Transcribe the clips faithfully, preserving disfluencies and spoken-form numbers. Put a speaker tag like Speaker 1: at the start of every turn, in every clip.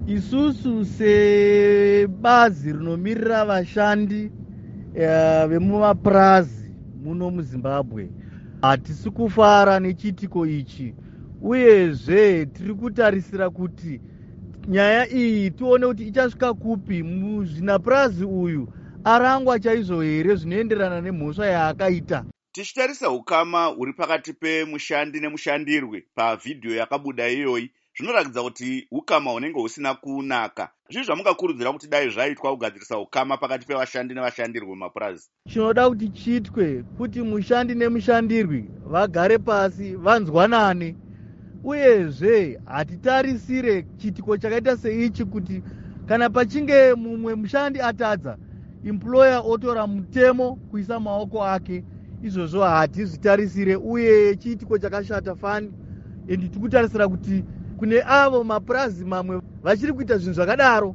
Speaker 1: Isusu sebazi rinomirira vashandi uh, vemumapurazi muno muZimbabwe hatisi kufara nechiitiko ichi, uyezve tiri kutarisira kuti nyaya iyi tione kuti ichasvika kupi. Muzvinapurazi uyu arangwa chaizvo here zvinoenderana nemhosva yaakaita.
Speaker 2: Tichitarisa ukama huri pakati pemushandi nemushandirwe pavhidhiyo yakabuda iyoyi, zvinoratidza kuti ukama hunenge husina kunaka. Zvizvi zvamungakurudzira kuti dai zvaitwa kugadzirisa ukama pakati pevashandi nevashandirwe mumapurazi?
Speaker 1: Chinoda kuti chiitwe kuti mushandi nemushandirwe vagare pasi vanzwanane, uyezve hatitarisire chiitiko chakaita seichi kuti kana pachinge mumwe mushandi atadza, employer otora mutemo kuisa maoko ake. Izvozvo hatizvitarisire uye chiitiko chakashata fani, endi tikutarisira kuti kune avo mapurazi mamwe vachiri kuita zvinhu zvakadaro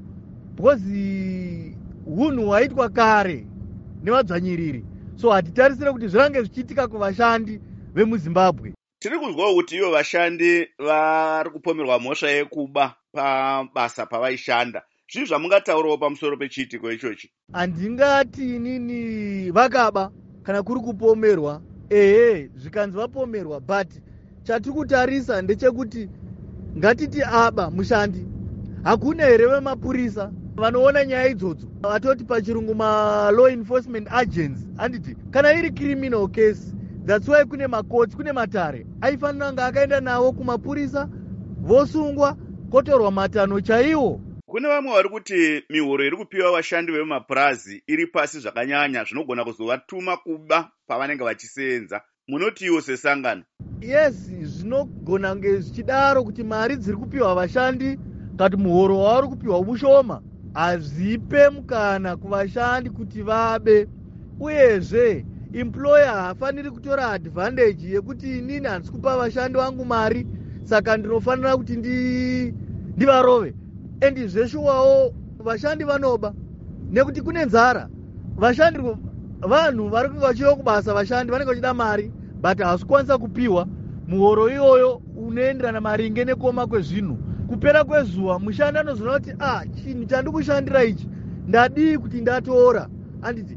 Speaker 1: bhozi hunhu hwaitwa kare nevadzvanyiriri. So hatitarisire kuti zvirange zvichiitika kuvashandi vemuZimbabwe.
Speaker 2: Tiri kuzwawo kuti ivo vashandi vari kupomerwa mhosva yekuba pabasa pavaishanda. Zvizvi zvamungataurawo pamusoro pechiitiko ichochi?
Speaker 1: Handingati inini vakaba kana kuri kupomerwa, ehe zvikanzi vapomerwa, but chatiri kutarisa ndechekuti ngatiti aba mushandi, hakuna here vemapurisa vanoona nyaya idzodzo, vatoti pachirungu ma-law enforcement agents. Handiti kana iri criminal case, that's why kune makoti, kune matare aifanira kunge akaenda navo kumapurisa vosungwa kotorwa matano chaiwo.
Speaker 2: Kune vamwe vari kuti mihoro iri kupiwa vashandi vemumapurazi iri pasi zvakanyanya, zvinogona kuzovatuma kuba pavanenge vachisenza. Munotiwo sesangano?
Speaker 1: Yes, zvinogona kunge zvichidaro kuti mari dziri kupiwa vashandi kati muhoro wavari kupiwa ushoma, hazvipe mukana kuvashandi kuti vabe. Uyezve employer haafaniri kutora advantage yekuti inini handisi kupa vashandi vangu mari saka ndinofanira kuti ndi ndivarove. Endi zveshuwawo vashandi vanoba nekuti kune nzara. Vashandi vanhu vari kunge vachiuya kubasa, vashandi vanenge vachida mari but havasi kukwanisa kupiwa muhoro iyoyo unoenderana maringe nekoma kwezvinhu. Kupera kwezuva mushandi anozoona kuti ah, chinhu chandi kushandira ichi ndadii kuti ndatora, handiti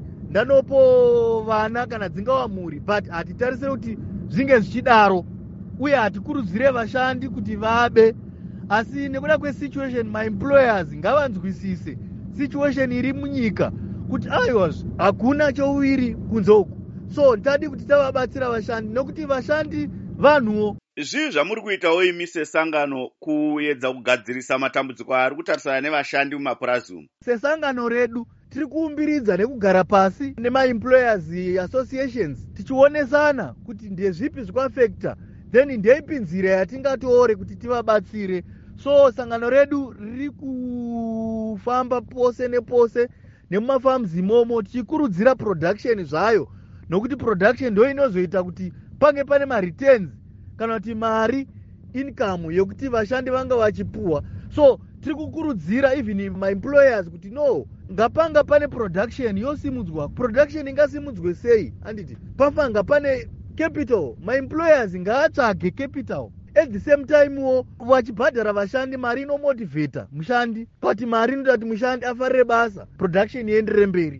Speaker 1: ndanopo vana kana dzingava mhuri, but hatitarisire kuti zvinge zvichidaro uye hatikurudzire vashandi kuti vabe. Asi nekuda kwesituation, maemployers ngavanzwisise situation iri munyika kuti aiwazve hakuna chouviri kunze uku. So nditadi kuti tavabatsira vashandi nokuti vashandi vanhuwo.
Speaker 2: Zvii zvamuri kuitawo imi sesangano kuedza kugadzirisa matambudziko ari kutarisana nevashandi mumapurazi umu?
Speaker 1: Sesangano redu tiri kuumbiridza nekugara pasi nemaemployers associations tichionesana kuti ndezvipi zvikuafekta, then ndeipi nzira yatingatore kuti tivabatsire. So sangano redu riri kufamba pose nepose nemumafarms imomo tichikurudzira production zvayo, nokuti production ndio inozoita kuti pange pane ma-returns kana kuti mari income yokuti vashandi vanga vachipuwa. So tiri kukurudzira even ma-employers kuti no, ngapanga pane production yosimudzwa. Production ingasimudzwe sei? Handiti pafanga pane capital, ma-employers ngaatsvage capital. At the same time wo vachibhadhara vashandi mari inomotivheta mushandi, kuti mari inoita kuti mushandi afarire basa, production ienderere mberi.